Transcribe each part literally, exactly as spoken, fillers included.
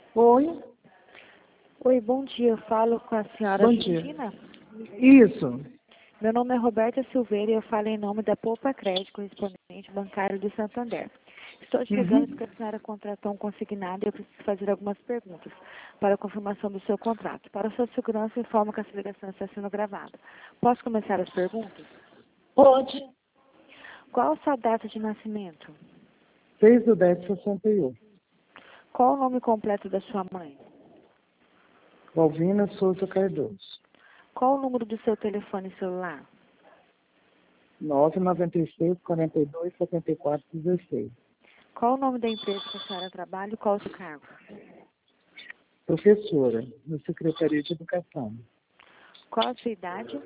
Oi, Oi, bom dia. Eu falo com a senhora bom dia. Justina. Isso. Meu nome é Roberta Silveira e eu falo em nome da Poupa Crédito, correspondente bancário do Santander. Estou te ligando Uhum. porque a senhora contratou um consignado e eu preciso fazer algumas perguntas para a confirmação do seu contrato. Para a sua segurança, informo que essa ligação está sendo gravada. Posso começar as perguntas? Pode. Qual a sua data de nascimento? seis do dez de sessenta e um. Qual o nome completo da sua mãe? Alvina Souza Cardoso. Qual o número do seu telefone celular? nove nove seis, quatro dois, sete quatro, um seis. Qual o nome da empresa que a senhora trabalha e qual o seu cargo? Professora, na Secretaria de Educação. Qual a sua idade?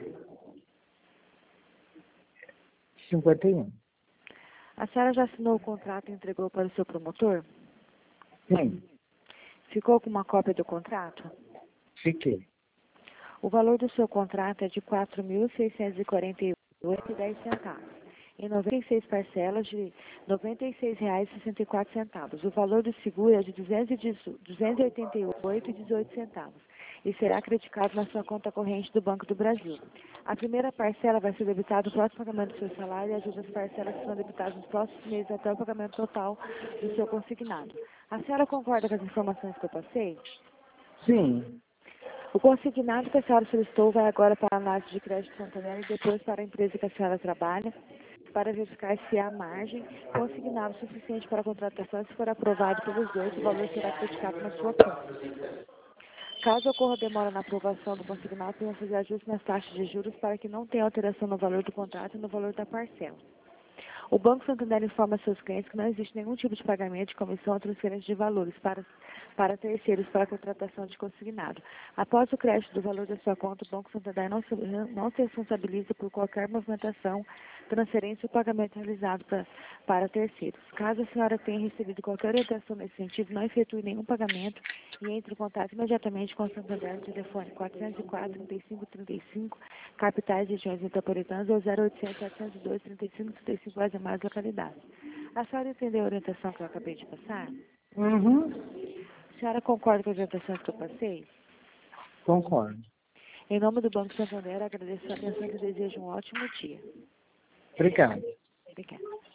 cinquenta e um. A senhora já assinou o contrato e entregou para o seu promotor? Sim, Ficou com uma cópia do contrato? fiquei. O valor do seu contrato é de quatro mil seiscentos e quarenta e oito reais e dez centavos, em noventa e seis parcelas de noventa e seis reais e sessenta e quatro centavos. O valor do seguro é de duzentos e oitenta e oito reais e dezoito centavos e será acreditado na sua conta corrente do Banco do Brasil. A primeira parcela vai ser debitada no próximo pagamento do seu salário e as outras parcelas serão debitadas nos próximos meses até o pagamento total do seu consignado. A senhora concorda com as informações que eu passei? Sim, O consignado que a senhora solicitou vai agora para a análise de crédito Santander e depois para a empresa que a senhora trabalha, para verificar se há margem consignado suficiente para a contratação. Se for aprovado pelos dois, o valor será acreditado na sua conta. Caso ocorra demora na aprovação do consignado, podemos fazer ajustes nas taxas de juros para que não tenha alteração no valor do contrato e no valor da parcela. O Banco Santander informa seus clientes que não existe nenhum tipo de pagamento de comissão ou transferência de valores para, para terceiros para a contratação de consignado. Após o crédito do valor da sua conta, o Banco Santander não se, não se responsabiliza por qualquer movimentação, transferência ou pagamento realizado pra, para terceiros. Caso a senhora tenha recebido qualquer orientação nesse sentido, não efetue nenhum pagamento e entre em contato imediatamente com o Santander no telefone quatrocentos e quatro, trinta e cinco, trinta e cinco, capitais e regiões metropolitanas, ou zero oitocentos, setecentos e dois, trinta e cinco, trinta e cinco, as demais localidades. A senhora entendeu a orientação que eu acabei de passar? uhum. A senhora concorda com as orientações que eu passei? Concordo. Em nome do Banco Santander, agradeço a atenção e desejo um ótimo dia. Obrigado. Obrigada.